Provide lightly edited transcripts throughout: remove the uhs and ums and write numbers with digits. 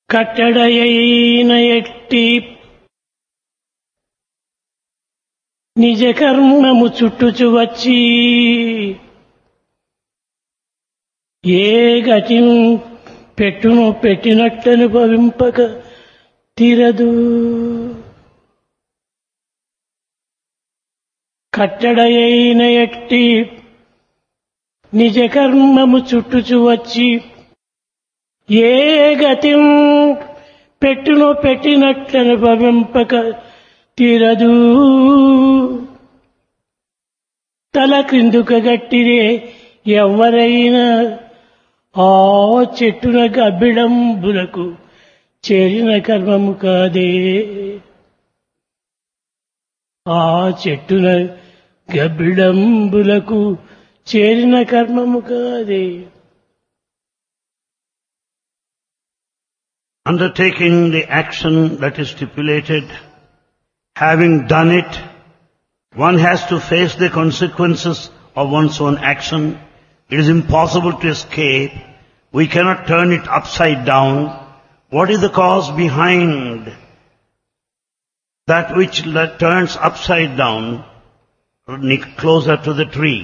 కట్టడయైన ఎట్టి నిజ కర్మము చుట్టుచు వచ్చి ఏ గతి పెట్టును పెట్టినట్టనుభవింపక తీరదు. కట్టడయైన ఎట్టి నిజ కర్మము చుట్టుచు వచ్చి ఏ గతి పెట్టును పెట్టినట్లనుభవింపక తీరదు. తల క్రిందుక గట్టిరే ఎవరైనా ఆ చెట్టున గబ్బిడంబులకు చేరిన కర్మము కాదే. ఆ చెట్టున గబ్బిడంబులకు చేరిన కర్మము కాదే. Undertaking the action that is stipulated, having done it, one has to face the consequences of one's own action. It is impossible to escape. We cannot turn it upside down. What is the cause behind that which turns upside down closer to the tree?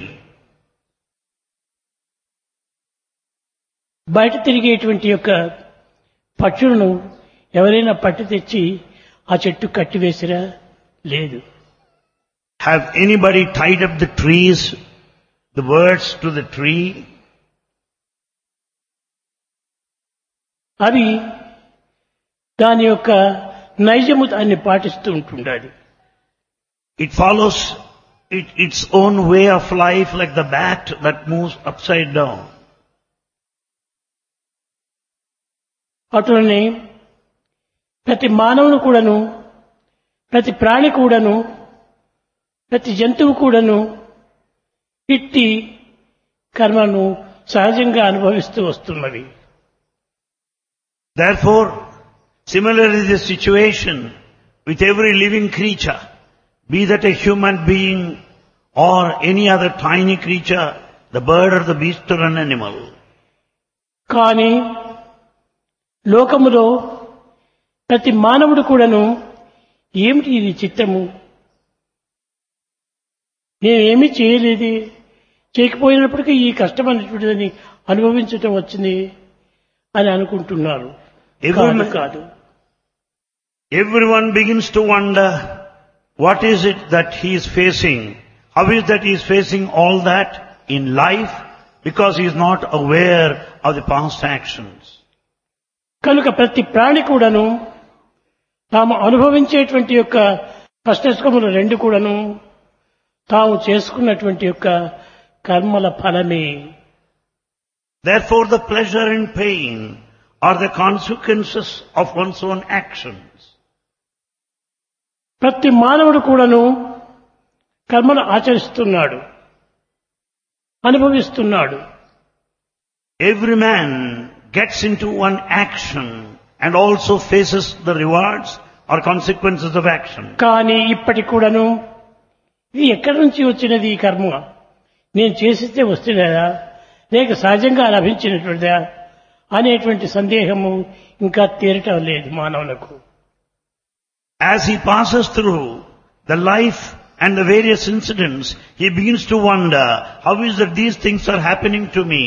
బయట తిరిగేటువంటి యొక్క పక్షులను ఎవరైనా పట్టి తెచ్చి ఆ చెట్టు కట్టివేసిరా? లేదు. Have anybody tied up the trees, the birds to the tree? అవి దాని యొక్క నైజము దాన్ని పాటిస్తూ ఉంటుండాలి. It follows its own way of life like the bat that moves upside down. అటులనే ప్రతి మానవుని కూడాను, ప్రతి ప్రాణి కూడాను, ప్రతి జంతువు కూడాను ఇట్టి కర్మను సహజంగా అనుభవిస్తూ వస్తున్నవి. Therefore, similarly the situation with every living creature, be that a human being or any other tiny creature, the bird or the beast or an animal. కానీ లోకములో ప్రతి మానవుడు కూడాను ఏమిటి ఇది చిత్తము, నేనేమీ చేయలేదు, చేయకపోయినప్పటికీ ఈ కష్టం అనేటువంటిదని అనుభవించటం వచ్చింది అని అనుకుంటున్నారు. కాదు. Everyone begins to wonder what is it that he is facing. How is that he is facing all that in life? Because he is not aware of the past actions. కనుక ప్రతి ప్రాణి కూడాను తాము అనుభవించేటువంటి యొక్క కష్టసుఖములు రెండు కూడాను తాము చేసుకున్నటువంటి యొక్క కర్మల ఫలమే. Therefore the pleasure and pain are the consequences of one's own actions. ప్రతి మానవుడు కూడాను కర్మను ఆచరిస్తున్నాడు, అనుభవిస్తున్నాడు. Every man gets into one action and also faces the rewards or consequences of action. కానీ ఇప్పటికి కూడాను ఇది ఎక్కడి నుంచి వచ్చినది ఈ కర్మ, నేను చేసిస్తే వస్తున్నదా లేక సహజంగా లభించినటువంటిదా అనేటువంటి సందేహము ఇంకా తీరటం లేదు మానవులకు. As he passes through the life and the various incidents, he begins to wonder, how is that these things are happening to me?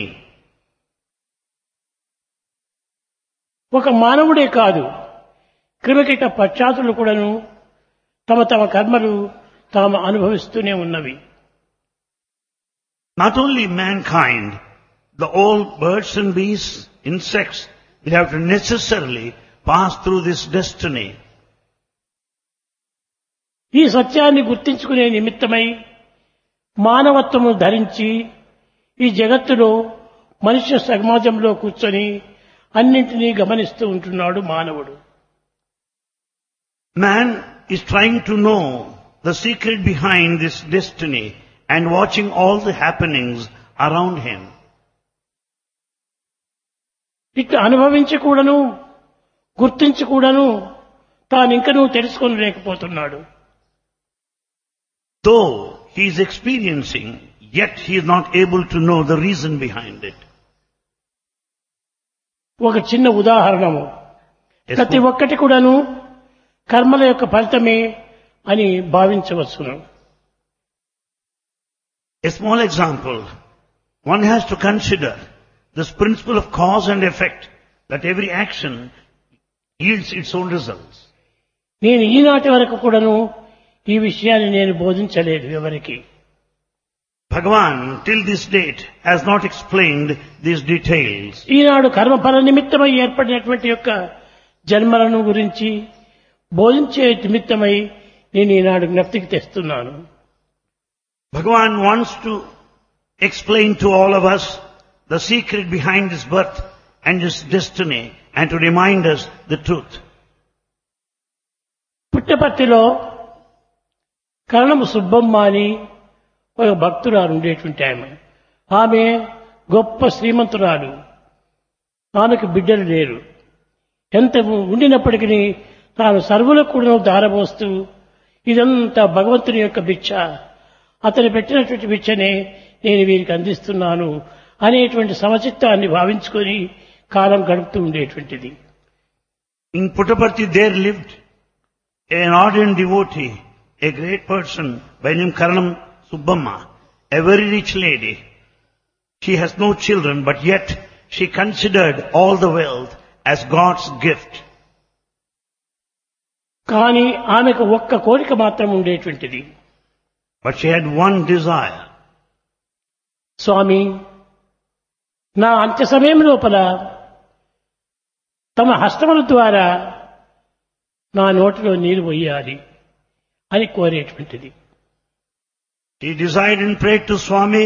ఒక మానవుడే కాదు, క్రిమికీట పశ్చాత్తులు కూడాను తమ తమ కర్మలు తాము అనుభవిస్తూనే ఉన్నవి. Not only mankind, the all birds and beasts, insects, will have to necessarily pass through this destiny. ఈ సత్యాన్ని గుర్తించుకునే నిమిత్తమై మానవత్వము ధరించి ఈ జగత్తులో మనుష్య సమాజంలో కూర్చొని అన్నింటినీ గమనిస్తూ ఉంటున్నాడు మానవుడు. Man is trying to know the secret behind this destiny and watching all the happenings around him. ఇట్లా అనుభవించకూడను, గుర్తించకూడను, తానింకనూ తెలుసుకోలేకపోతున్నాడు. Though he is experiencing, yet he is not able to know the reason behind it. ఒక చిన్న ఉదాహరణము, ప్రతి ఒక్కటి కూడాను కర్మల యొక్క ఫలితమే అని భావించవచ్చును. A small example, one has to consider this principle of cause and effect, that every action yields its own results. నేను ఈనాటి వరకు కూడాను ఈ విషయాన్ని నేను బోధించలేదు ఎవరికి. Bhagavan till this date has not explained these details. ఈనాడు కర్మఫల నిమిత్తమై ఏర్పడినటువంటి యొక్క జన్మలను గురించి బోధించే నిమిత్తమై నేను ఈనాడు జ్ఞప్తికి తెస్తున్నాను. Bhagavan wants to explain to all of us the secret behind his birth and his destiny and to remind us the truth. పుట్టపర్తిలో కరణము సుబ్బమ్మ అని ఒక భక్తురాలు ఉండేటువంటి ఆమె గొప్ప శ్రీమంతురాలు. ఆమెకు బిడ్డలు లేరు. ఎంత ఉండినప్పటికీ తాను సర్వులకు కూడా దారబోస్తూ ఇదంతా భగవంతుని యొక్క భిక్ష, అతను పెట్టినటువంటి భిక్షనే నేను వీరికి అందిస్తున్నాను అనేటువంటి సమచిత్తాన్ని భావించుకొని కాలం గడుపుతూ ఉండేటువంటిది. In Puttaparthi there lived an ardent devotee, a great person by name Karanam Subbamma, a very rich lady. She has no children, but yet she considered all the wealth as God's gift. కానీ ఆమెకు ఒక్క కోరిక మాత్రం ఉండేటువంటిది. But she had one desire. స్వామి, నా అంత్య సమయం లోపల తమ హస్తముల ద్వారా నా నోటిలో నీరు పోయాలి అని కోరేటువంటిది. She desired and prayed to Swami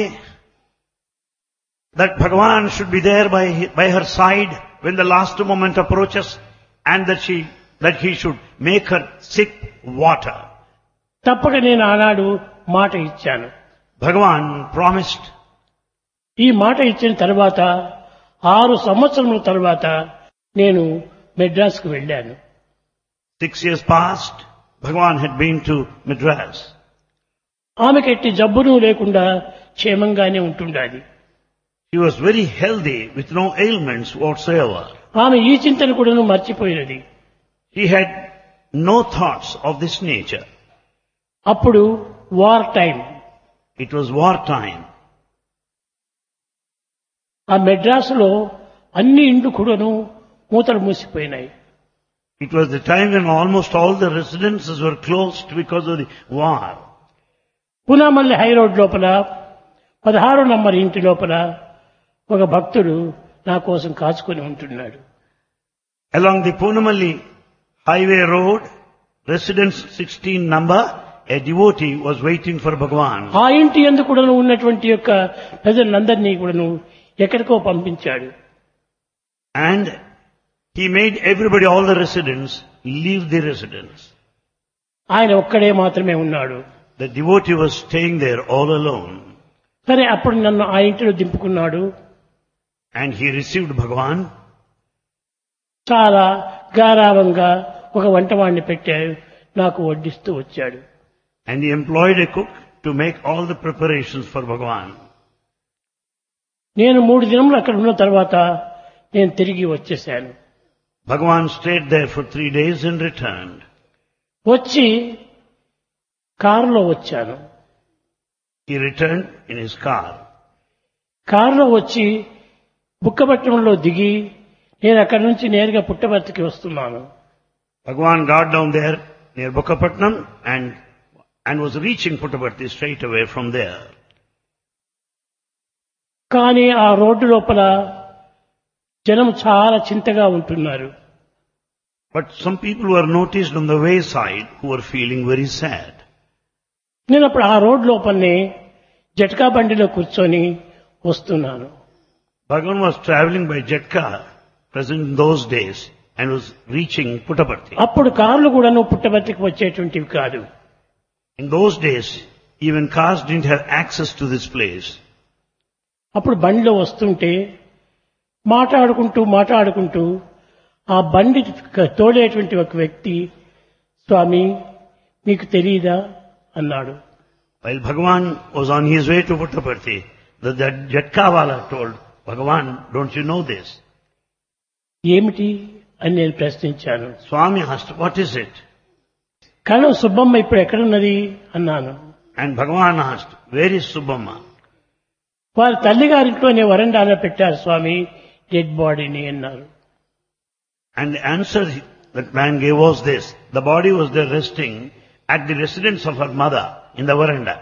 that Bhagavan should be there by her side when the last moment approaches, and that he should make her sip water. తప్పక నేను ఆనాడు మాట ఇచ్చాను. Bhagavan promised. ఈ మాట ఇచ్చిన తర్వాత 6 సంవత్సరముల తర్వాత నేను మెడ్రాస్కు వెళ్ళాను. 6 years passed. Bhagavan had been to Madras. ఆమెకి ఎట్టి జబ్బును లేకుండా క్షేమంగానే ఉంటుండాలి. She was very healthy with no ailments whatsoever. ఆమె ఈ చింతను కూడా మర్చిపోయినది. She had no thoughts of this nature. అప్పుడు war time. It was war time. ఆ మెడ్రాసులో అన్ని ఇండ్లు కూడాను మూతలు మూసిపోయినాయి. It was the time when almost all the residences were closed because of the war. Poonamallee high road లోపల 16 నంబర్ ఇంటి లోపల ఒక భక్తుడు నా కోసం కాచుకొని ఉంటున్నాడు. Along the Punamalli highway road, residence 16 number, a devotee was waiting for Bhagavan. ఆ ఇంటి యందు కూడా ఉన్నటువంటి యొక్క ప్రజలందరినీ కూడాను ఎక్కడికో పంపించాడు. And he made everybody, all the residents, leave the residence. ఆయన ఒక్కడే మాత్రమే ఉన్నాడు. The devotee was staying there all alone. సరే, అప్పుడు నన్ను ఆ ఇంటిలో దింపుకున్నాడు. And he received Bhagavan. చాలా గారావంగా ఒక వంటవాణ్ణి పెట్టాడు, నాకు వడ్డిస్తూ వచ్చాడు. And he employed a cook to make all the preparations for Bhagavan. నేను 3 దినములు అక్కడ ఉన్న తర్వాత నేను తిరిగి వచ్చేశాను. Bhagavan stayed there for 3 days and returned. వచ్చి కారులో వచ్చాను. He returned in his car. కారులో వచ్చి బుక్కపట్నంలో దిగి నేను అక్కడి నుంచి నేరుగా పుట్టపర్తికి వస్తున్నాను. Bhagavan got down there near Bukkapatnam and was reaching Puttaparthi straight away from there. కానీ ఆ రోడ్డు లోపల జనం చాలా చింతగా ఉంటున్నారు. But some people were noticed on the wayside who were feeling very sad. నేను అప్పుడు ఆ రోడ్డు లోపలనే జట్కా బండిలో కూర్చొని వస్తున్నాను. Bhagavan was traveling by Jatka, present in those days, and was reaching Puttaparthi. అప్పుడు కార్లు కూడా పుట్టపర్తికి వచ్చేటువంటివి కాదు. In those days, even cars didn't have access to this place. అప్పుడు బండిలో వస్తుంటే మాట్లాడుకుంటూ ఆ బండి తోడేటువంటి ఒక వ్యక్తి, స్వామి మీకు తెలియదా అన్నాడు. While Bhagavan was on his way to Puttaparthi, the Jatkawala told Bhagavan, don't you know this? ఏమిటి అని నేను ప్రశ్నించాను. Swami asked, what is it? కరణం సుబ్బమ్మ ఇప్పుడు ఎక్కడున్నది అన్నాను. And Bhagavan asked, where is Subbamma? వారి తల్లిగారింట్లోనే వరండాలో పెట్టారు స్వామి డెడ్ బాడీని అన్నారు. And the answer that man gave was this. The body was there resting at the residence of her mother in the veranda.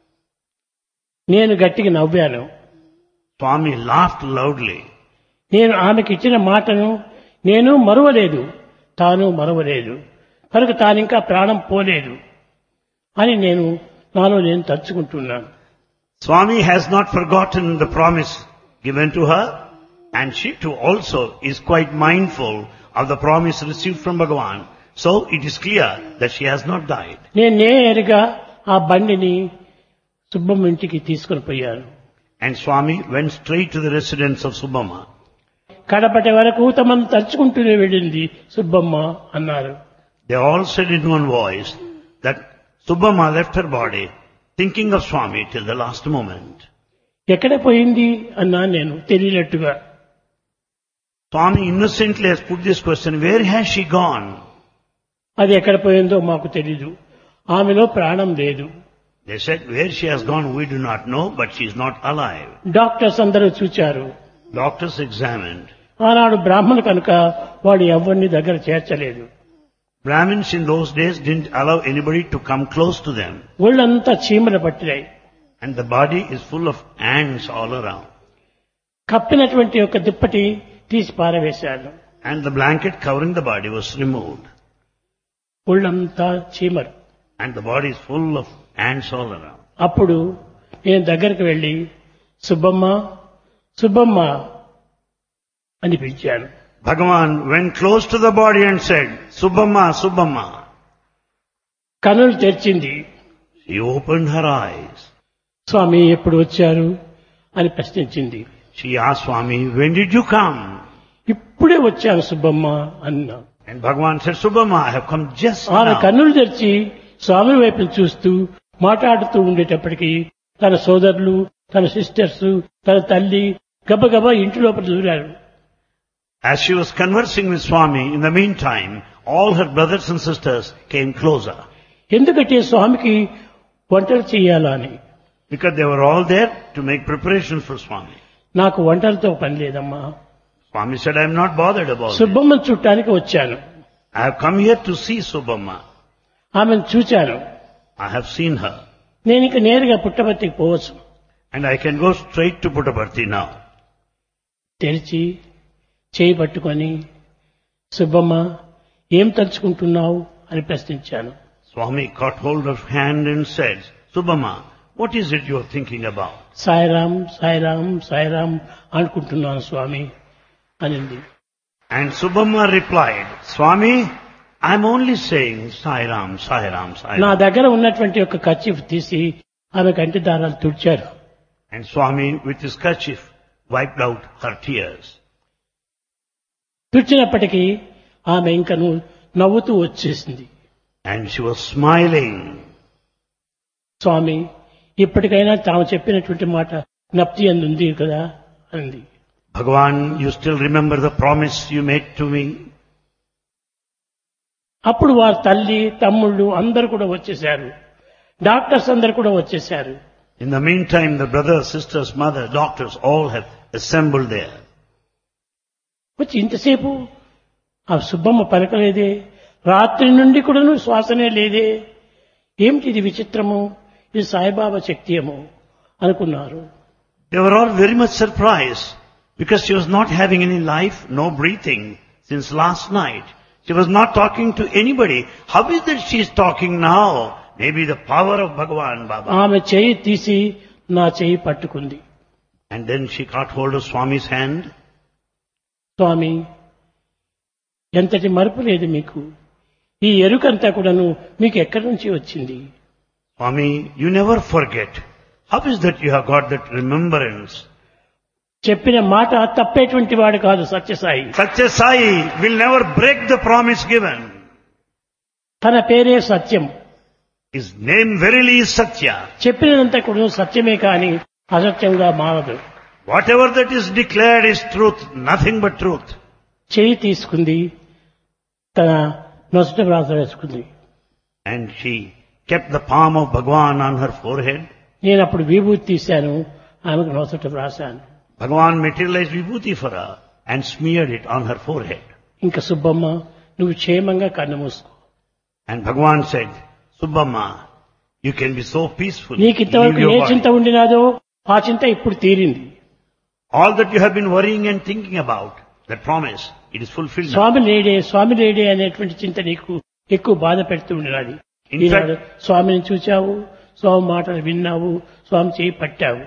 నేను గట్టిగా నవ్వాను. Swami laughed loudly. నేను ఆమెకి ఇచ్చిన మాటను నేను మరువలేదు, తాను మరువలేదు, కనుక తానింకా ప్రాణం పోలేదు అని నాలో నేను తలుచుకుంటున్నాను. Swami has not forgotten the promise given to her, and she too also is quite mindful of the promise received from Bhagavan. So it is clear that she has not died. నేను నేరుగా ఆ బండిని సుబ్బమ్మ ఇంటికి తీసుకుని పోయాను. And Swami went straight to the residence of Subbamma. కడపటి వరకు తమను తలుచుకుంటూనే వెళ్ళింది సుబ్బమ్మ అన్నారు. They all said in one voice that Subbamma left her body thinking of Swami till the last moment. ఎక్కడ పోయింది అన్నా నేను తెలియనట్టుగా. Swami innocently has put this question, where has she gone? అది ఎక్కడ పోయిందో మాకు తెలీదు, ఆమెలో ప్రాణం లేదు. They said, where she has gone we do not know, but she is not alive. Doctors అందరూ చూచారు. Doctors examined. ఆనాడు బ్రాహ్మణు కనుక వాడు ఎవరిని దగ్గర చేర్చలేదు. Brahmins in those days didn't allow anybody to come close to them. ఒళ్ళంతా చీమలు పట్టినాయి. And the body is full of ants all around. కప్పినటువంటి ఒక దుప్పటి తీసి పారవేశాను. And the blanket covering the body was removed. ఒళ్ళంతా చీమలు. And the body is full of ants all around. అప్పుడు నేను దగ్గరికి వెళ్లి సుబ్బమ్మ సుబ్బమ్మ అని పిలిచాను. Bhagavan went close to the body and said, Subbamma, Subbamma. కన్నులు తెరిచింది. She opened her eyes. స్వామి ఎప్పుడు వచ్చారు అని ప్రశ్నించింది. She asked Swami, when did you come? ఇప్పుడే వచ్చాను సుబ్బమ్మ అన్నా. And Bhagavan said, Subbamma, I have come just ఆమె now. కన్నులు తెరిచి స్వామి వైపు చూస్తూ మాట్లాడుతూ ఉండేటప్పటికీ తన సోదరులు, తన సిస్టర్స్, తన తల్లి గబగబా ఇంటి లోపల దూరారు. As she was conversing with Swami, in the meantime, all her brothers and sisters came closer. ఎందుకంటే స్వామికి వంటలు చేయాలా అని. Because they were all there to make preparations for Swami. నాకు వంటలతో పని లేదమ్మా. Swami said, I am not bothered about it. సుబ్బమ్మను చుట్టానికి వచ్చాను. I have come here to see Subbamma. ఆమెను చూచాను. I have seen her. నేను ఇక నేరుగా పుట్టపర్తికి పోవచ్చు. And I can go straight to Puttaparthi now. తెరిచి చేయి పట్టుకొని సుబ్బమ్మ ఏం తలుచుకుంటున్నావు అని ప్రశ్నించాను. Swami caught hold of her hand and said, Subbamma, what is it you are thinking about? Sairam Sairam Sairam అనుకుంటున్నాను స్వామి అనింది. And Subbamma replied, Swami, I am only saying Sai Ram, Sai Ram, Sai నా Ram. దగ్గర ఉన్నటువంటి ఒక కర్చీఫ్ తీసి ఆమె కంటి దారాలు తుడిచారు. And Swami, with his kerchief, wiped out her tears. తుడిచినప్పటికీ ఆమె ఇంకను నవ్వుతూ వచ్చేసింది. And she was smiling. స్వామి ఇప్పటికైనా తాము చెప్పినటువంటి మాట జ్ఞప్తి ఉంది కదా అంది. Bhagavan, you still remember the promise you made to me? అప్పుడు వారి తల్లి, తమ్ముళ్ళు అందరూ కూడా వచ్చేశారు. డాక్టర్స్ అందరూ కూడా వచ్చేశారు. In the meantime, the brothers, sisters, mother, doctors all have assembled there. వచ్చి ఇంతసేపు ఆ సుబ్బమ్మ పలకలేదే, రాత్రి నుండి కూడాను శ్వాసనే లేదే, ఏమిటి ఇది విచిత్రము, ఇది సాయిబాబా శక్తియేమో అనుకున్నారు. They were all very much surprised because she was not having any life, no breathing since last night. She was not talking to anybody. How is that she is talking now? Maybe the power of Bhagavan Baba. ఆమె చేయి తీసి నా చేయి పట్టుకుంది. And then she caught hold of Swami's hand. స్వామి ఎంతటి మరుపు లేదు మీకు, ఈ ఎరుకంతా కూడాను మీకు ఎక్కడి నుంచి వచ్చింది? Swami, you never forget. How is that you have got that remembrance? చెప్పిన మాట తప్పేటువంటి వాడు కాదు Sathya Sai. Satya Sai will never break the promise given. తన పేరే సత్యం. His name verily is Satya. చెప్పినంత కూడా సత్యమే కాని అసత్యంగా మారదు. Whatever that is declared is truth, nothing but truth. చేయి తీసుకుంది, తన నొసట వ్రాత వేసుకుంది. And she kept the palm of Bhagavan on her forehead. నేను అప్పుడు విభూతి తీశాను, ఆమెకు నొసట వ్రాసాను. Bhagavan materialized vibhuti for her and smeared it on her forehead. ఇంకా సుబ్బమ్మ, నువ్వు క్షేమంగా కన్ను మూసుకో. And Bhagavan said, Subbamma, you can be so peaceful. నీకు Leave ఇంతవరకు your ఏ body. చింత ఉండినాదో ఆ చింత ఇప్పుడు తీరింది. All that you have been worrying and thinking about, that promise, it is fulfilled now. స్వామి లేడే అనేటువంటి చింత నీకు ఎక్కువ బాధ పెడుతూ ఉండినది. In ఈనాడు fact- స్వామిని చూచావు, స్వామి మాటలు విన్నావు, స్వామి చేయి పట్టావు.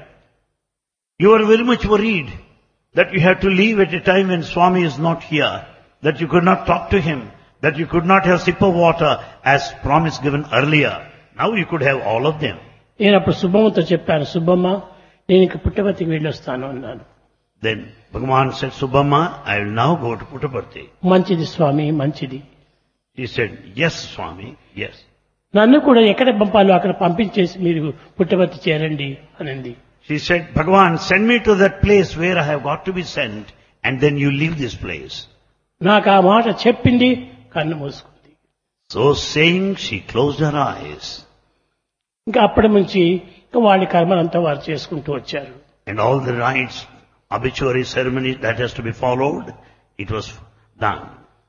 You are very much worried that you have to leave at a time when Swami is not here, that you could not talk to him, that you could not have a sip of water as promise given earlier. Now you could have all of them. నేను అప్పుడు సుబ్బమ్మతో చెప్పాను, సుబ్బమ్మ నేను ఇంక పుట్టపర్తికి వెళ్ళొస్తాను అన్నాను. Then Bhagavan said, Subbamma, I will now go to Puttaparthi. మంచిది స్వామి, మంచిది. He said, yes, Swami, yes. నన్ను కూడా ఎక్కడ పంపాలో అక్కడ పంపించేసి మీరు పుట్టపర్తి చేరండి అనింది. She said, Bhagavan, send me to that place where I have got to be sent, and then you leave this place. నాకు ఆ మాట చెప్పింది, కన్ను మూసుకుంది. So saying, she closed her eyes. ఇంకా అప్పటి నుంచి ఇంకా వాళ్ళ కర్మలంతా వారు చేసుకుంటూ వచ్చారు. And all the rites, obituary ceremony that has to be followed, it was done.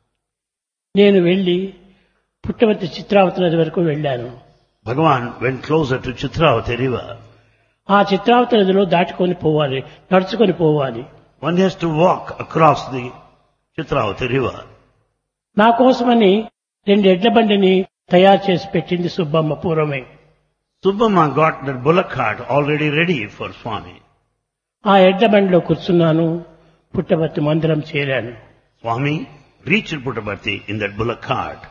నేను వెళ్లి పుట్టపర్తి చిత్రావతి నది వరకు వెళ్ళాను. Bhagavan went closer to Chitravati river. ఆ చిత్రావతి నదిలో దాటుకొని పోవాలి, నడుచుకొని పోవాలి. One has to walk across the Chitravati river. నా కోసమని 2 ఎడ్ల బండిని తయారు చేసి పెట్టింది సుబ్బమ్మ పూర్వమే. Subbamma got the bullock cart already ready for Swami. ఆ ఎడ్ల బండిలో కూర్చున్నాను, పుట్టపర్తి మందిరం చేరాను. Swami reached Puttaparthi in that bullock cart.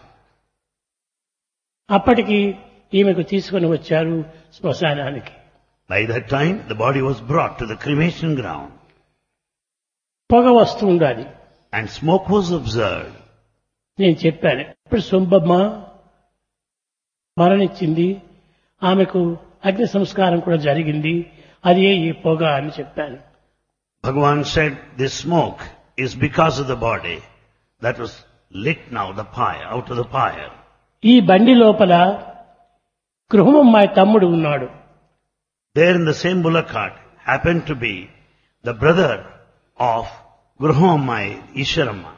అప్పటికి ఈమెకు తీసుకొని వచ్చారు శ్మశానానికి. By that time, the body was brought to the cremation ground, పొగ వస్తూ ఉండాలి. and smoke was observed. నేను చెప్పాను, ఇప్పుడు సుబ్బమ్మ మరణించింది, ఆమెకు అగ్ని సంస్కారం కూడా జరిగింది, అది ఈ పొగ అని చెప్పాను. Bhagavan said, this smoke is because of the body that was lit now, the pyre, out of the pyre. ఈ బండి లోపల గృహమమ్మాయి తమ్ముడు ఉన్నాడు. There in the same bullock cart happened to be the brother of Gruhammai, Ishwaramma.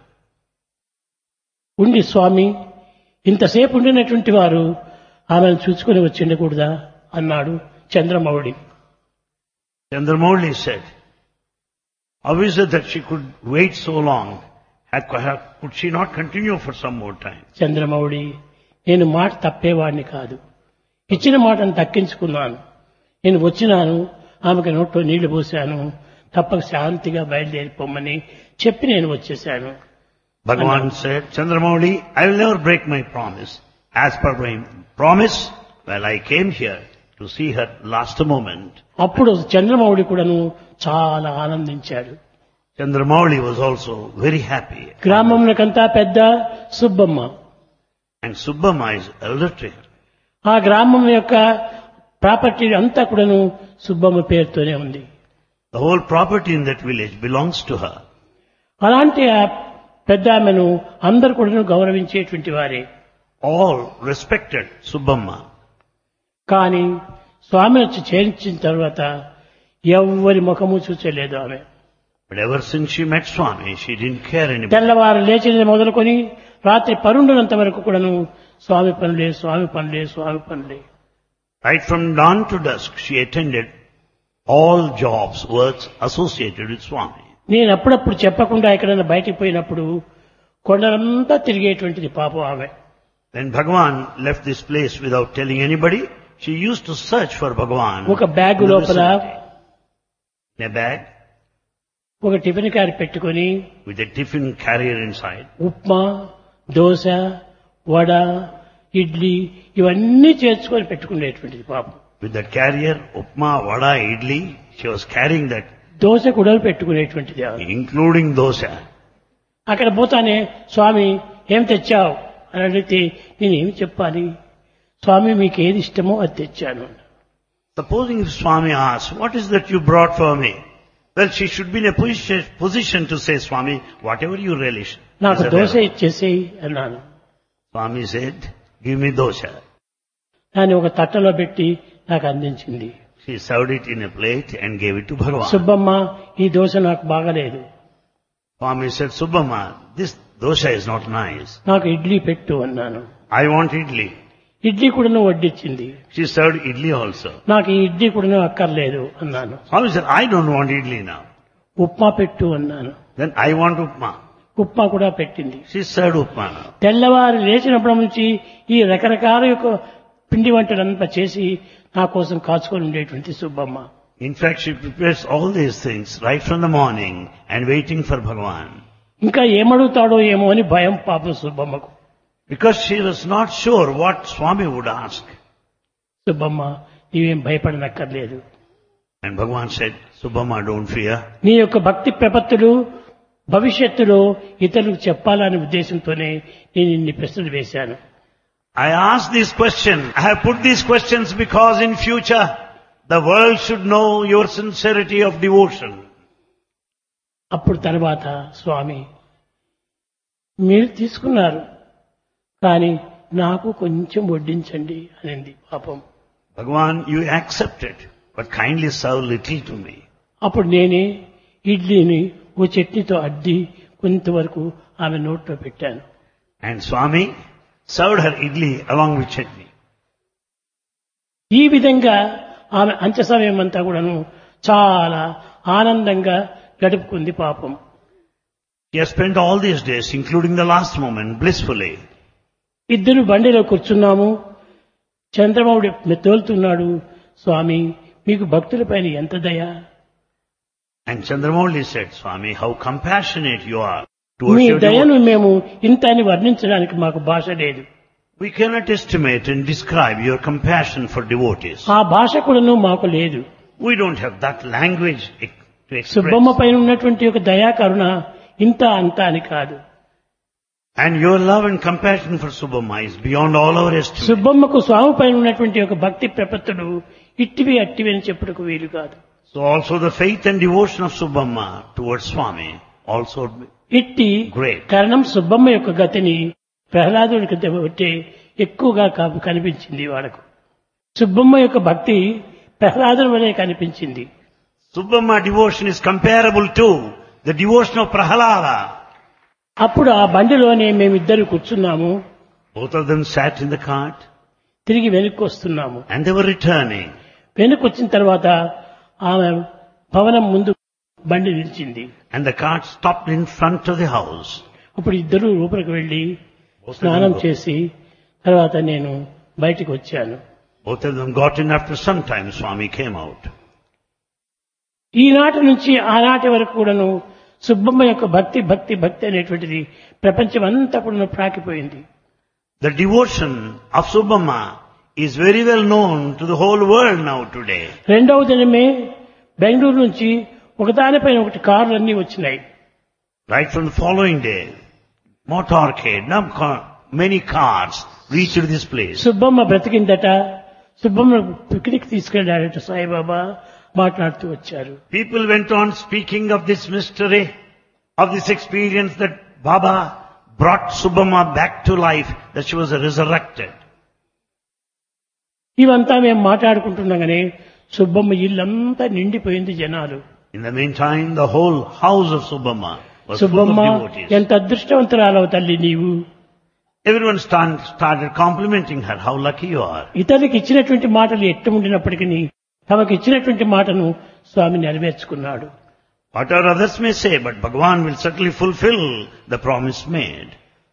ఉండి స్వామి ఇంతసేపు ఉండినటువంటి వారు ఆమెను చూసుకుని వచ్చి ఉండకూడదా అన్నాడు Chandramouli. Chandramouli said, how is it that she could wait so long? Could she not continue for some more time? Chandramouli, నేను మాట తప్పేవాడిని కాదు, ఇచ్చిన మాటను దక్కించుకున్నాను. నేను వచ్చినాను, ఆమెకు నోట్లో నీళ్లు పోశాను, తప్పక శాంతిగా బయలుదేరిపోమని చెప్పి నేను వచ్చేశాను. Bhagavan said, Chandramouli, I will never break my promise. As per my promise, well, I came here to see her last moment. అప్పుడు చంద్రమౌళి కూడాను చాలా ఆనందించాడు. Chandramouli was also very happy. గ్రామంలోకంతా పెద్ద Subbamma. And Subbamma is elder to her. ఆ గ్రామం యొక్క property అంతా కూడాను సుబ్బమ్మ పేరుతోనే ఉంది. The whole property in that village belongs to her. అలాంటి ఆ పెద్ద ఆమెను అందరు కూడాను గౌరవించేటువంటి వారే. All respected Subbamma. కానీ స్వామి వచ్చి చేర్చిన తర్వాత ఎవ్వరి ముఖము చూచలేదు ఆమె. But ever since she met Swami, she didn't care anymore. తెల్లవారు లేచినది మొదలుకొని రాత్రి పరుండునంత వరకు కూడాను స్వామి పనులే, స్వామి పనులే, స్వామి పనులే. Right from dawn to dusk, she attended all jobs, works associated with Swami. నేను అప్పుడప్పుడు చెప్పకుండా ఎక్కడైనా బయటికి పోయినప్పుడు కొండలంతా తిరిగేటువంటిది పాపం ఆమె. When Bhagavan left this place without telling anybody, she used to search for Bhagavan. ఒక బ్యాగ్ in the లోపల vicinity. In a bag ఒక టిఫిన్ క్యారీ పెట్టుకొని with a tiffin carrier inside. Upma, dosa, vada, idli ఇవన్నీ చేర్చుకొని పెట్టుకునేటువంటిది పాపం. With that carrier, upma, vada, idli, she was carrying that, dosa కూడా పెట్టుకునేటువంటిది ఆమె. including dosa. అక్కడ పోతానే స్వామి ఏం తెచ్చావు అని అడిగితే నేనేమి చెప్పాలి, స్వామి మీకు ఏది ఇష్టమో అది తెచ్చాను. Supposing if Swami asks, what is that you brought for me? Well, she should be in a position to say, Swami, whatever you relish, నాకు is దోశ available. ఇచ్చేసేయి అన్నాను. Swami said, give me dosha. దాన్ని ఒక తట్టలో పెట్టి నాకు అందించింది. She served it in a plate and gave it to Bhagavan. Subbamma, ఈ దోశ నాకు బాగలేదు, Swami said, Subbamma, this dosha is not nice. నాకు ఇడ్లీ పెట్టు అన్నాను. I want idli. ఇడ్లీ కూడాను వడ్డించింది. She served idli also. నాకు ఈ ఇడ్లీ కూడాను అక్కర్లేదు అన్నాను. Swami said, I don't want idli now. Upma పెట్టు అన్నాను. Then I want upma. Upma కూడా పెట్టింది. She served upma now. తెల్లవారు లేచినప్పటి నుంచి ఈ రకరకాల యొక్క పిండి వంటలంతా చేసి నా కోసం కాచుకొని ఉండేటువంటి Subbamma. In fact, she prepares all these things right from the morning and waiting for Bhagavan. ఇంకా ఏమడుగుతాడో ఏమో అని భయం పాపం సుబ్బమ్మకు. Because she was not sure what Swami would ask. Subbamma, నీవేం భయపడనక్కర్లేదు. And Bhagavan said, Subbamma, don't fear. నీ యొక్క భక్తి ప్రపత్తులు భవిష్యత్తులో ఇతరులకు చెప్పాలనే ఉద్దేశంతోనే నేను ఇన్ని ప్రశ్నలు వేశాను. I asked this question. I have put these questions because in future the world should know your sincerity of devotion. అప్పుడు తర్వాత స్వామి, మీరు తీసుకున్నారు కానీ నాకు కొంచెం వడ్డించండి అనింది పాపం. Bhagavan, you accepted, but kindly serve little to me. అప్పుడు నేనే ఇడ్లీని ఓ చట్నీతో అద్ది కొంతవరకు ఆమె నోట్లో పెట్టాను. And Swami served her idli along with chutney. ఈ విధంగా ఆమె అంత్య సమయం అంతా కూడాను చాలా ఆనందంగా గడుపుకుంది పాపం. She has spent all these days, including the last moment, blissfully. ఇద్దరు బండిలో కూర్చున్నాము. చంద్రబాబు తోలుతున్నాడు. స్వామి, మీకు భక్తులపైన ఎంత దయ. And Chandramouli said, Swami, how compassionate you are towards me your దయను devotees. మేము ఇంత అని వర్ణించడానికి మాకు భాష లేదు. We cannot estimate and describe your compassion for devotees. ఆ భాష కూడాను మాకు లేదు. We don't have that language to Subbamma express. పైన ఉన్నటువంటి ఒక దయా కరుణ ఇంత అంత అని కాదు. And your love and compassion for Subbamma is beyond all our estimate. సుబ్బమ్మకు స్వామి పైన ఉన్నటువంటి ఒక భక్తి ప్రపత్తులు ఇట్టివి అట్టివి అని చెప్పుటకు వీలు కాదు. So also the faith and devotion of Subbamma towards Swami also ఇట్టి great. కారణం సుబ్బమ్మ యొక్క గతిని ప్రహ్లాదుడికి బట్టి ఎక్కువగా కనిపించింది వాడకు. సుబ్బమ్మ యొక్క భక్తి ప్రహ్లాదుని వలె కనిపించింది. Subbamma devotion is comparable to the devotion of Prahalada. అప్పుడు ఆ బండిలోనే మేమిద్దరు కూర్చున్నాము. Both of them sat in the cart తిరిగి వెనక్కి వస్తున్నాము. and they were returning. వెనక్కి వచ్చిన తర్వాత ఆమె భవనం ముందు బండి నిలిచింది. And the cart stopped in front of the house. అప్పుడు ఇద్దరు లోపలికి వెళ్లి Both of స్నానం them go- చేసి తర్వాత నేను బయటికి వచ్చాను. Both of them got in after some time. Swami came out. ఈనాటి నుంచి ఆనాటి వరకు కూడాను సుబ్బమ్మ యొక్క భక్తి భక్తి భక్తి అనేటువంటిది ప్రపంచం అంతా కూడా ప్రాకిపోయింది. The devotion of Subbamma is very well known to the whole world now today. రెండవ దినమే బెంగళూరు నుంచి ఒకదానిపైన ఒకటి కార్లు అన్నీ వచ్చినాయి. Right from the following day, motorcade, many cars reached this place. Subbamma బ్రతికిందట. సుబ్బమ్మ పిక్నిక్ తీసుకెళ్లాడట సాయిబాబా మాట్లాడుతూ వచ్చారు. People went on speaking of this mystery, of this experience that Baba brought Subbamma back to life, that she was resurrected. ఇవంతా మేము మాట్లాడుకుంటున్నాగానే సుబ్బమ్మ ఇల్లంతా నిండిపోయింది జనాలు. In the meantime, the whole house of Subbamma was full of Subbamma, devotees. ఎంత అదృష్టవంతురాలవు తల్లి నీవు. Everyone started complimenting her, how lucky you are. ఇతరులకు ఇచ్చినటువంటి మాటలు ఎట్టు ఉండినప్పటికీ తమకు ఇచ్చినటువంటి మాటను స్వామి నెరవేర్చుకున్నాడు. Whatever others may say, but Bhagavan will certainly fulfill the promise made.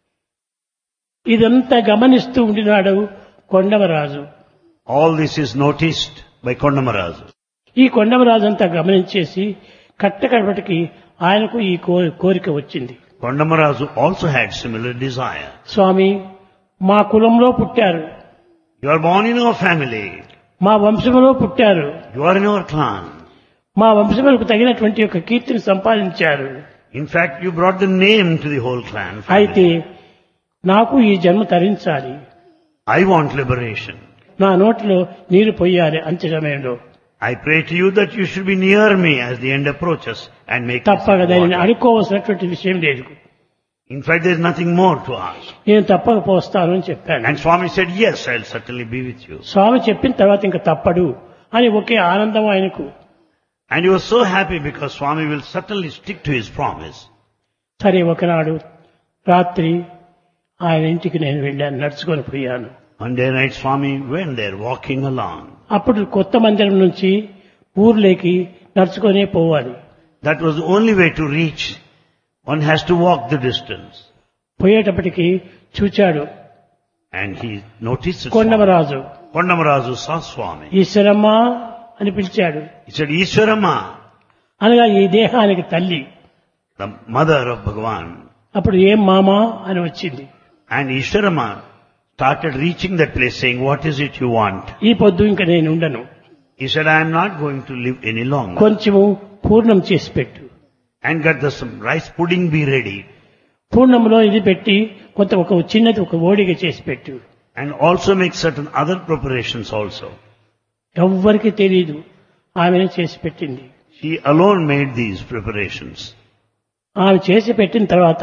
ఇదంతా గమనిస్తూ ఉండినాడు Kondamaraju. All this is noticed by Kondamarazu. ఈ కొండమరాజు అంతా గమనించేసి కట్టకడపటికి ఆయనకు ఈ కోరిక వచ్చింది. Kondamarazu also had similar desire. స్వామి, మా కులంలో పుట్టారు, You are born in our family. మా వంశంలో పుట్టారు, You are in our clan. మా వంశములకు తగినటువంటి యొక్క కీర్తిని సంపాదించారు. In fact, you brought the name to the whole clan అయితే family. నాకు ఈ జన్మ తరించాలి. I want liberation. నా నోటిలో నీరు పొయ్యాలి అంత్య సమయంలో. I pray to you that you should be near me as the end approaches and make me తప్పక some దానిని water. అనుకోవాల్సినటువంటి విషయం లేదు. In fact, there is nothing more to ask. నేను తప్పక పోస్తాను అని చెప్పాను. And Swami said, yes, I'll certainly be with you. స్వామి చెప్పిన తర్వాత ఇంకా తప్పడు అని ఒకే ఆనందం ఆయనకు. And he was so happy because Swami will certainly stick to his promise. సరే ఒకనాడు రాత్రి ఆయన ఇంటికి నేను వెళ్ళాను, నడుచుకొని పోయాను. One day night Swami went there walking along. అప్పుడు కొత్త మందిరం నుంచి ఊర్లోకి నడుచుకొనే పోవాలి. That was the only way to reach. One has to walk the distance. పోయేటప్పటికి చూచాడు And he noticed Swami. Kondamaraju. Kondamarazu saw Swami. Eshwaramma అని పిలిచాడు. He said, Ishwarama, అనగా ఈ దేహానికి తల్లి. the mother of Bhagavan. అప్పుడు ఏం మామా అని వచ్చింది. And Ishwarama started reaching that place saying, what is it you want? ఈ పొద్దు ఇంకా నేను ఉండను, He said, I am not going to live any longer. కొంచెము పూర్ణం చేసి పెట్టు. And got some rice pudding be ready. పూర్ణంలో ఇది పెట్టి కొంత ఒక చిన్నది ఒక ఓడిగా చేసి పెట్టు. And also make certain other preparations also. ఎవ్వరికి తెలియదు, ఆమెనే చేసి పెట్టింది. She alone made these preparations. ఆమె చేసి పెట్టిన తర్వాత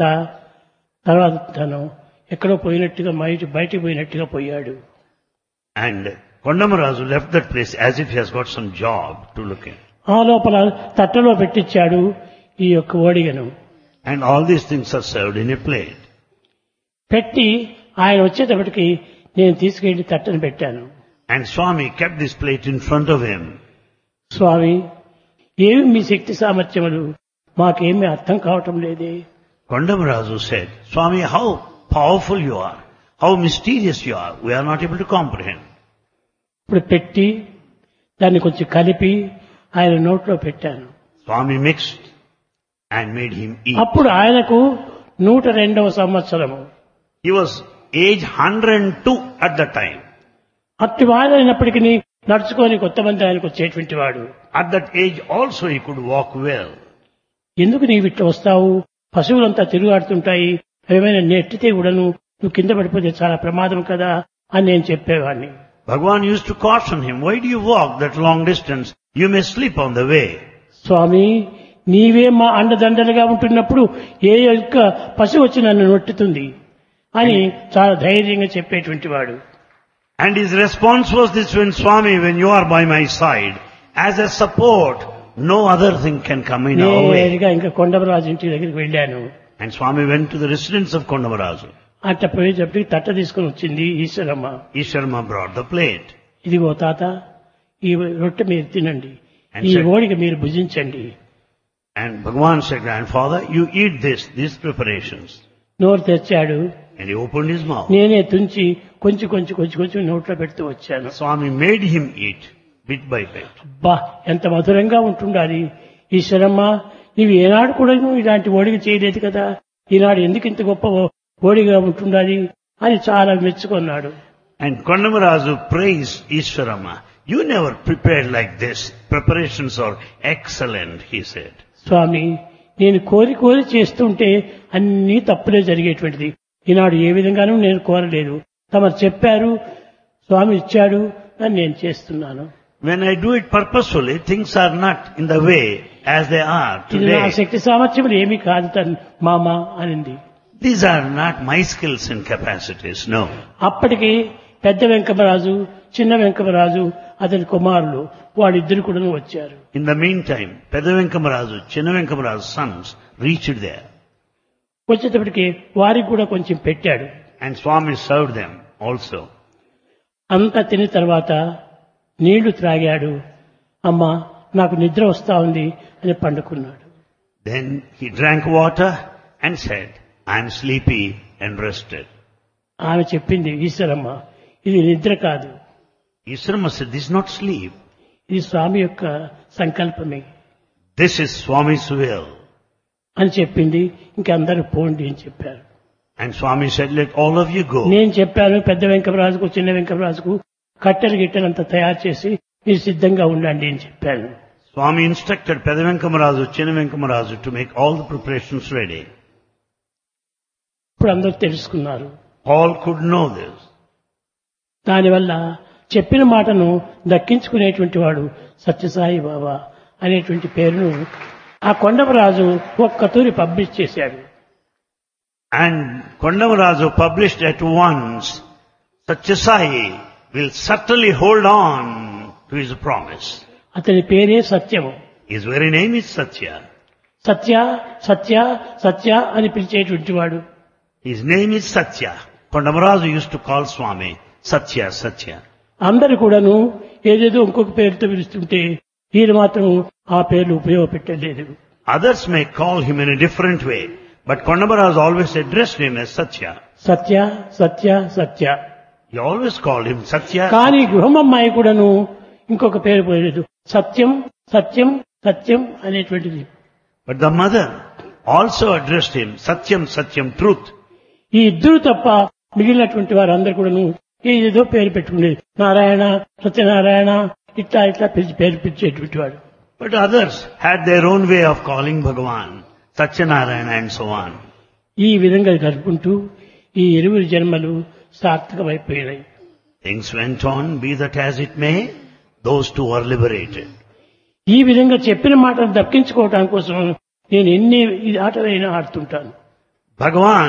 తను ఎక్కడో పోయినట్టుగా బయటికి పోయినట్టుగా పోయాడు. And Kondamarazu left that place as if he has got some job to look at. ఆ లోపల తట్టలో పెట్టించాడు ఈ యొక్క ఓడిగను. And all these things are served in a plate. పెట్టి ఆయన వచ్చేటప్పటికి నేను తీసుకెళ్లి తట్టను పెట్టాను. And Swami kept this plate in front of him. స్వామి, ఏమి మీ శక్తి సామర్థ్యములు మాకేమీ అర్థం కావటం లేదే. Kondamarazu said, Swami, how powerful you are, how mysterious you are, we are not able to comprehend. ఇప్పుడు పెట్టి దాన్ని కొంచెం కలిపి ఆయన నోట్లో పెట్టాను. Swami mixed and made him eat. అప్పుడు ఆయనకు 102వ సంవత్సరము. He was age 102 at the time. అట్టి వాడైనప్పటికీ నడుచుకొని కొత్త మంది ఆయనకు వచ్చేటువంటి వాడు. At that age also he could walk well. ఎందుకు నీవు ఇట్లా వస్తావు, పశువులంతా తిరుగాడుతుంటాయి, ఏమైనా నెట్టితే కూడాను నువ్వు కింద పడిపోతే చాలా ప్రమాదం కదా అని నేను చెప్పేవాడిని. Bhagavan used to caution him, why do you walk that long distance? You may slip on the way. స్వామి, నీవే మా అండదండలుగా ఉంటున్నప్పుడు ఏ యొక్క పశువు వచ్చి నన్ను నొట్టుతుంది అని చాలా ధైర్యంగా చెప్పేటువంటి వాడు. And his response was this, when Swami, when you are by my side, as a support, no other thing can come in our way. నేరుగా ఇంకా కొండమరాజు ఇంటి దగ్గరికి వెళ్ళాను. And Swami went to the residence of Kondamarazu. అట్ట పోయేటప్పటికి తట్ట తీసుకొని వచ్చింది Eshwaramma. Ishwarama brought the plate. ఇదిగో తాత, ఈ రొట్టె మీరు తినండి, ఈ ఓడిక మీరు భుజించండి. And Bhagavan said, grandfather, you eat these preparations. నోరు తెచ్చాడు. And he opened his mouth. నేనే తుంచి కొంచెం నోట్లో పెడుతూ వచ్చాను. Swami made him eat bit by bit. అబ్బా, ఎంత మధురంగా ఉంటుండాలి. ఈశ్వరమ్మ, నీవు ఏనాడు కూడా నువ్వు ఇలాంటి ఓడిక చేయలేదు కదా, ఈనాడు ఎందుకు ఇంత గొప్ప ఓడిగా ఉంటుండాలి అని చాలా మెచ్చుకున్నాడు. And Kondamarazu praised Ishwarama. You never prepared like this. Preparations are excellent, he said. స్వామి, నేను కోరి చేస్తుంటే అన్నీ తప్పులే జరిగేటువంటిది. ఈనాడు ఏ విధంగానూ నేను కోరలేదు, తమరు చెప్పారు, స్వామి ఇచ్చాడు అని నేను చేస్తున్నాను. When I do it purposefully, things are not in the way as they are ఇది నా today. శక్తి సామర్థ్యములు ఏమీ కాదు మామ అనింది. These are not my skills and capacities, no. అప్పటికి పెద్ద వెంకమరాజు, చిన్న వెంకమరాజు, అతని కుమారులు వాళ్ళిద్దరు కూడా వచ్చారు. In the meantime, Pedavenkamarazu, Chinnavenkamarazu's sons reached there. వచ్చేటప్పటికి వారికి కూడా కొంచెం పెట్టాడు. And Swami served them also. అంతా తిన్న తర్వాత నీళ్లు త్రాగాడు. అమ్మా, నాకు నిద్ర వస్తా ఉంది అని పండుకున్నాడు. Then he drank water and said, I am sleepy and rested. ఆమె చెప్పింది, ఈశ్వరమ్మ, ఇది నిద్ర కాదు, Ishwarama said, this is not sleep. ఇది స్వామి యొక్క సంకల్పమే This is Swami's will. అని చెప్పింది. ఇంకందరూ పోండి అని చెప్పారు. And Swami said, let all of you go. నేను చెప్పాను పెద్ద వెంకమరాజుకు, చిన్న వెంకమరాజుకు కట్టెలు గిట్టెలంతా తయారు చేసి మీరు సిద్ధంగా ఉండండి అని చెప్పాను. Swami instructed Pedavenkamarazu, Chinnavenkamarazu to make all the preparations ready. ఇప్పుడు అందరూ తెలుసుకున్నారు. All could know this. దానివల్ల చెప్పిన మాటను దక్కించుకునేటువంటి వాడు సత్యసాయి బాబా అనేటువంటి పేరును ఆ కొండమరాజు ఒక్క తూరి పబ్లిష్ చేశాడు. And Kondamarazu published at once, Satyasai will certainly hold on to his promise. అతని పేరే సత్యము. His very name is Satya. Satya Satya Satya అని పిలిచేటువంటి వాడు. His name is Satya. Kondamarazu used to call Swami Satya, Satya. అందరు కూడాను ఏదేదో ఇంకొక పేరుతో పిలుస్తుంటే ఈయన మాత్రం ఆ పేర్లు ఉపయోగపెట్టలేదు. Others may call him in a different way, but Kondamarazu always addressed him as Satya. Satya Satya Satya. He always called him Satya. కానీ గృహమమ్మాయి కూడాను ఇంకొక పేరు పోయలేదు. సత్యం సత్యం సత్యం అనేటువంటిది. But the mother also addressed him Satyam, Satyam, truth. ఈ ఇద్దరు తప్ప మిగిలినటువంటి వారందరూ కూడాను ఏదేదో పేరు పెట్టుకునేది. నారాయణ సత్యనారాయణ ఇట్లా ఇట్లా పేరు పిలిచేటువంటి వాడు. But others had their own way of calling Bhagavan, Satyanarayana and so on. ఈ విధంగా జరుపుకుంటూ ఈ ఇరువురి జన్మలు సార్థకమైపోయినాయి. Things went on, be that as it may, those two were liberated. ఈ విధంగా చెప్పిన మాటలు దక్కించుకోవటం కోసం నేను ఎన్ని ఆటలైనా ఆడుతుంటాను. Bhagavan,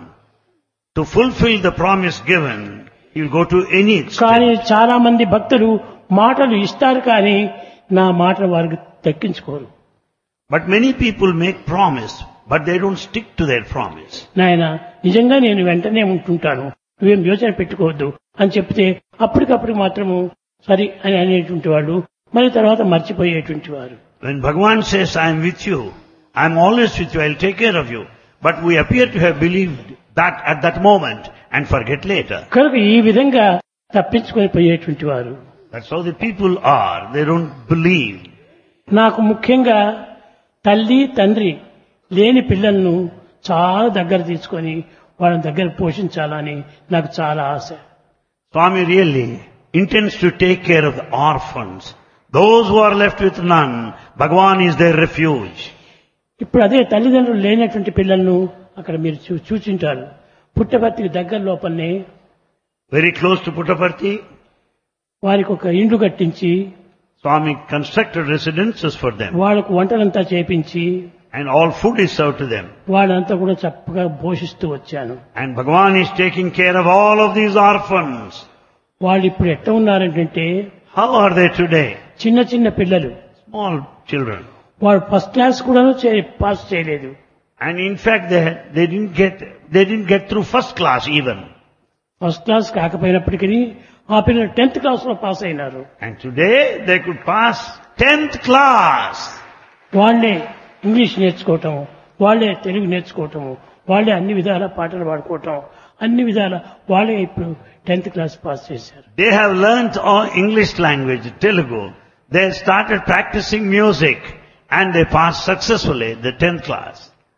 to fulfill the promise given, he will go to any కానీ extent. చాలా మంది భక్తులు మాటలు ఇస్తారు కానీ నా మాటలు వారికి దక్కించుకోరు. But many people make promise, but they don't stick to their promise. నాయన నిజంగా నేను వెంటనే ఉంటుంటాను, నువ్వేం యోచన పెట్టుకోవద్దు అని చెప్తే అప్పటికప్పుడు మాత్రము సరి అని అనేటువంటి వాళ్ళు మరి తర్వాత మర్చిపోయేటువంటి వారు. When Bhagavan says, I am with you, I am always with you, I will take care of you. But we appear to have believed that at that moment and forget later. కనుక ఈ విధంగా తప్పించుకొని పోయేటువంటి వారు. That's how the people are. They don't believe. నాకు ముఖ్యంగా తల్లి తండ్రి లేని పిల్లలను చాలా దగ్గర తీసుకొని వాళ్ళని దగ్గర పోషించాలని నాకు చాలా ఆశ. Swami really intends to take care of the orphans. Those who are left with none, Bhagavan is their refuge. ఇప్పుడు అదే తల్లిదండ్రులు లేనటువంటి పిల్లలను అక్కడ మీరు చూచింటారు. పుట్టపర్తికి దగ్గర లోపలనే Very close to Puttaparthi, వారికి ఒక ఇండ్లు కట్టించి Swami constructed residences for them. వాళ్ళకు వంటలంతా చేపించి And all food is served to them. వాళ్ళంతా కూడా చక్కగా పోషిస్తూ వచ్చాను. And Bhagavan is taking care of all of these orphans. వాళ్ళు ఇప్పుడు ఎట్లా ఉన్నారంటే How are they today? చిన్న చిన్న పిల్లలు. Small children. వాళ్ళు ఫస్ట్ క్లాస్ కూడా పాస్ చేయలేదు. And in fact, they didn't get through first class even. First class కాకపోయినప్పటికీ ఆ పిల్లలు 10th క్లాస్ లో పాస్ అయినారు. And today they could pass 10th class. వాళ్ళే ఇంగ్లీష్ నేర్చుకోవటం, వాళ్ళే తెలుగు నేర్చుకోవటం, వాళ్ళే అన్ని విధాల పాటలు పాడుకోవటం, అన్ని విధాల వాళ్ళే ఇప్పుడు 10th క్లాస్ పాస్ చేశారు. They have learnt all English language, Telugu. They started practicing music and they passed successfully the 10th class.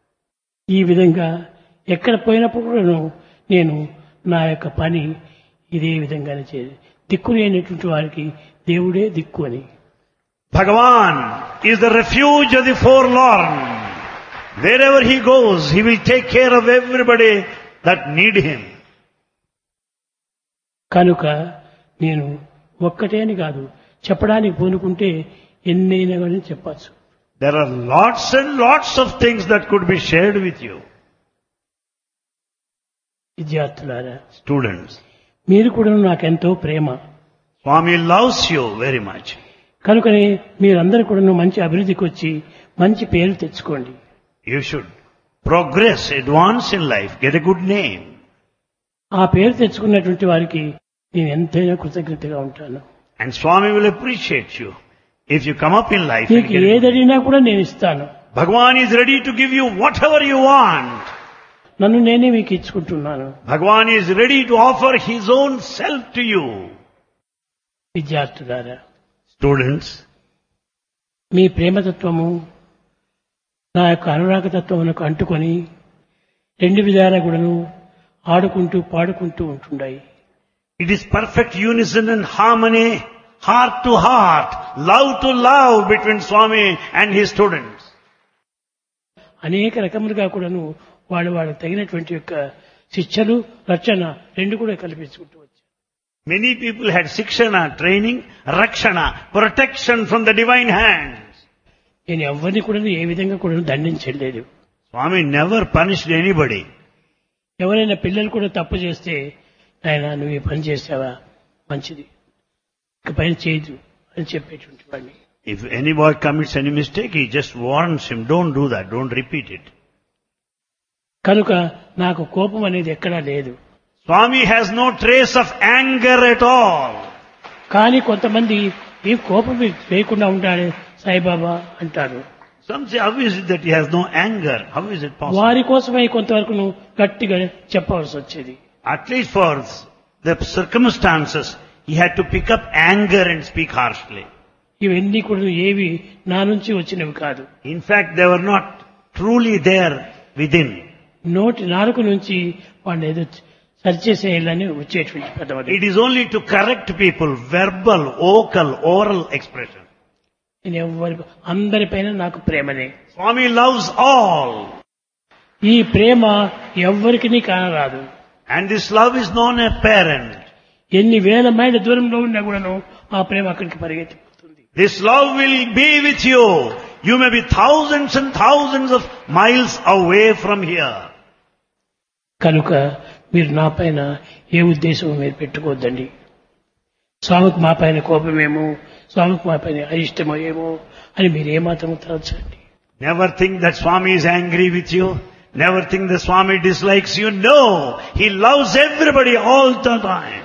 ఈ విధంగా ఎక్కడ పోయినప్పుడు కూడా నేను నా యొక్క పని ఇదే విధంగానే చేయాలి. దిక్కు లేనటువంటి వారికి దేవుడే దిక్కు అని. Bhagavan is the refuge of the forlorn. Wherever he goes, he will take care of everybody that need him. కనుక నేను ఒక్కటే అని కాదు, చెప్పడానికి పూనుకుంటే ఎన్నైనా కానీ చెప్పచ్చు. There are lots and lots of things that could be shared with you. విద్యార్థులారా, Students, మీరు కూడా నాకెంతో ప్రేమ. Swami loves you very much. కనుకనే మీరందరూ కూడా మంచి అభివృద్ధికి వచ్చి మంచి పేరు తెచ్చుకోండి. You should progress, advance in life, get a good name. ఆ పేరు తెచ్చుకున్నటువంటి వారికి నేను ఎంతైనా కృతజ్ఞతగా ఉంటాను. And Swami will appreciate you if you come up in life. మీకు ఏదైనా కూడా నేను ఇస్తాను. Bhagavan is ready to give you whatever you want. నన్ను నేనే మీకు ఇచ్చుకుంటున్నాను. Bhagavan is ready to offer his own self to you. విద్యార్థులారా, Students, మీ ప్రేమతత్వము నా యొక్క అనురాగతత్వమునకు అంటుకొని రెండు విధాలా కూడాను ఆడుకుంటూ పాడుకుంటూ ఉంటున్నాయి. it is perfect unison and harmony, heart to heart, love to love between Swami and his students. అనేక రకములుగా కూడాను వాళ్ళకి తగినటువంటి యొక్క శిక్షలు రక్షణ రెండు కూడా కల్పించుకుంటూ వచ్చారు. Many people had Sikshana, training, Rakshana, protection from the divine hands. నేను ఎవరిని కూడా ఏ విధంగా కూడా దండించలేదు. Swami never punished anybody. ఎవరైనా పిల్లలు కూడా తప్పు చేస్తే నాయనా నువ్వు ఈ పని చేసావా మంచిది ఇక పని చేయదు అని చెప్పేటువంటి వాడిని. If any boy commits any mistake, he just warns him, don't do that, don't repeat it. కనుక నాకు కోపం అనేది ఎక్కడా లేదు. Swami has no trace of anger at all. కానీ కొంతమంది ఈ కోపం వేయకుండా ఉంటాడే సాయిబాబా అంటారు. Some say, how is it that he has no anger? How is it possible? వారి కోసమై కొంతవరకు నువ్వు గట్టిగా చెప్పవలసి వచ్చేది. At least for the circumstances, he had to pick up anger and speak harshly. ఇవన్నీ కూడా ఏవి నా నుంచి వచ్చినవి కాదు. In fact, they were not truly there within. నోటి నాలుక నుంచి వాడిని ఏదో సరిచేసేయాలని వచ్చేటువంటి పెద్దవాడు. It is only to correct people, verbal, vocal, oral expression. నేను అందరిపైన నాకు ప్రేమనే. Swami loves all. ఈ ప్రేమ ఎవ్వరికి కానరాదు. And this love is non apparent. ఎన్ని వేల మైళ్ళ దూరంలో ఉన్నా కూడాను ఆ ప్రేమ అక్కడికి పరిగెత్తిపోతుంది. This love will be with you. You may be thousands and thousands of miles away from here. కనుక మీరు నా పైన ఏ ఉద్దేశం మీరు పెట్టుకోవద్దండి. స్వామికి మా పైన కోపమేమో, స్వామికి మా పైన అయిష్టమో ఏమో అని మీరు ఏమాత్రం తలచండి. Never think that Swami is angry with you. Never think that Swami dislikes you. No, he loves everybody all the time.